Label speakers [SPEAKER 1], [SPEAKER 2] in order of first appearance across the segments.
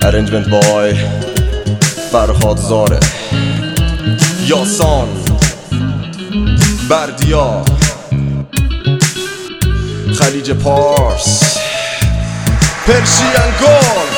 [SPEAKER 1] Arrangement by فرهاد زاره، یاسان بردیا، خلیج پارس، پرشین گل.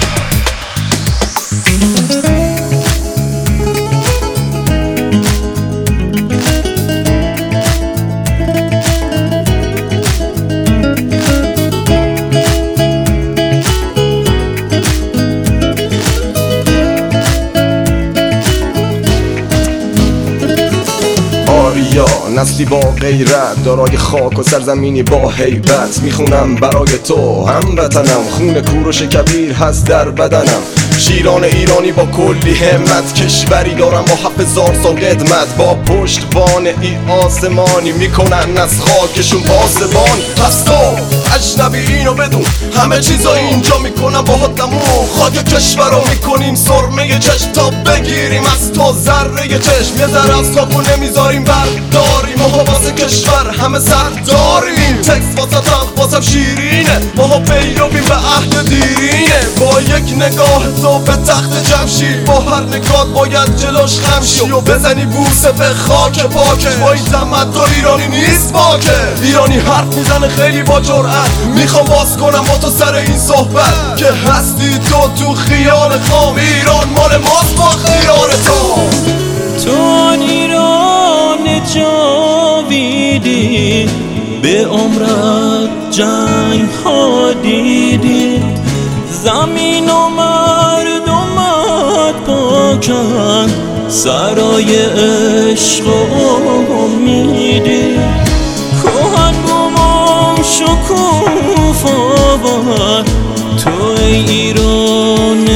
[SPEAKER 1] نسلی با غیرت، دارای خاک و سرزمینی با هیبت. میخونم برای تو هموطنم، خون کوروش کبیر هست در بدنم. شیران ایرانی با کلی همت، کشوری دارم با 7000 سال قدمت. با پشتبان ای آسمانی، میکنن از خاکشون پاسبانی. پس تو اجنبی اینو بدون، همه چیزا اینجا میکنم با تموم. خاک کشور رو میکنیم سرمه چشم، تا بگیریم از تو ذره چشم. یه ذره از خاکو نمیذاریم برداریم، ما واسه کشور همه سر داریم. تکس واسم شیرینه، ما پیرویم به عهد دیرینه. با یک نگاه تو به تخت جمشید، با هر نگاه باید جلوش خمشی و بزنی بوسه به خاک پاکه. با این تمدن ایرانی نیست باکه، ایرانی حرف میزنه خیلی با جرأت. میخوام باز کنم با تو سر این صحبت، که هستی تو خیال خام. ایران مال ماست با خیال تو
[SPEAKER 2] ایران جاویدی، به عمرت جنگ ها دیدی. زمین و مردمت پاکن، سرای عشق و امیدی. کهن گمان شکوف آور، تو ایران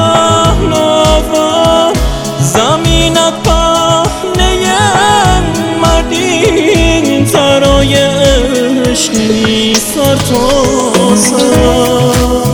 [SPEAKER 2] پهلوان. زمینت پهنه مردی، سرای عشقی سر تا سر.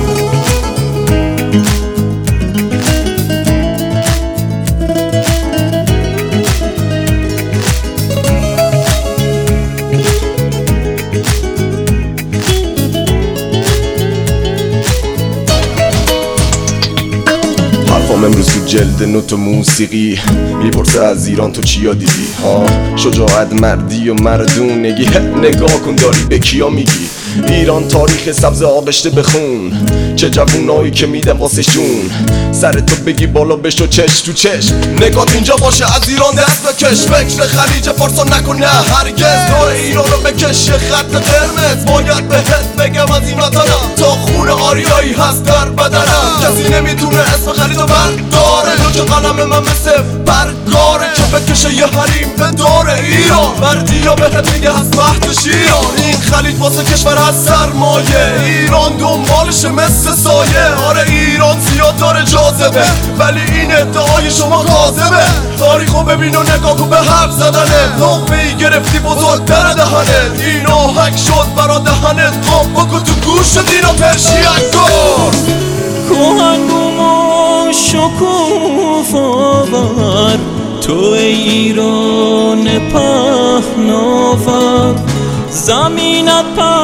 [SPEAKER 1] امروز تو جلد نوت و موسیقی میپرسه از ایران تو چیا دیدی ها؟ شجاعت، مردی و مردونگی، نگاه کن داری به کیا میگی؟ ایران تاریخ سبز آغشته بخون، چه جوونایی که میده واسه جون. سر تو بگی بالا بشو چش تو چش، نگات اینجا باشه از ایران دست بکش. فکر خلیج فارسا نکن نه هرگز، دار ایران رو بکش یه خط قرمز. باید بهت بگم از این وطنم، تا خون آریایی هست در بدنم. کسی نمیتونه اسم خلیج رو برداره، نوچه قلم من مثل برگاره، که بکشه یه حریم به دور ایران. بردیا بهت میگه هست مهد شیران، این خلیج واسه کشور هست سرمایه. ایران دنبالشه مثل سایه. آره ایران زیاد داره جاذبه، ولی این ادعای شما کاذبه. تاریخو ببین و نگاه کن به حرف زدنه، لقمه‌ای گرفتی بزرگ در دهنه. این آهنگ شد برا دهنت، قام بکن تو گوش دینا پرشین گل.
[SPEAKER 2] کهن گمان شکوف آور، تو ایران پهناور. زمینت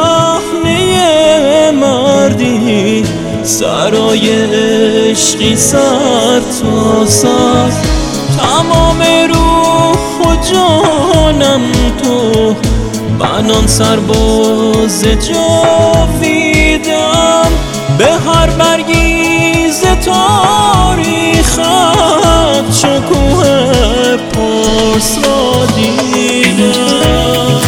[SPEAKER 2] پهنه مردی، سرای عشقی سر تا سر. تمام روح و جانم تو، من آن سرباز جاویدم. به هر برگی ز تاریخت، شکوه پارس را دیدم.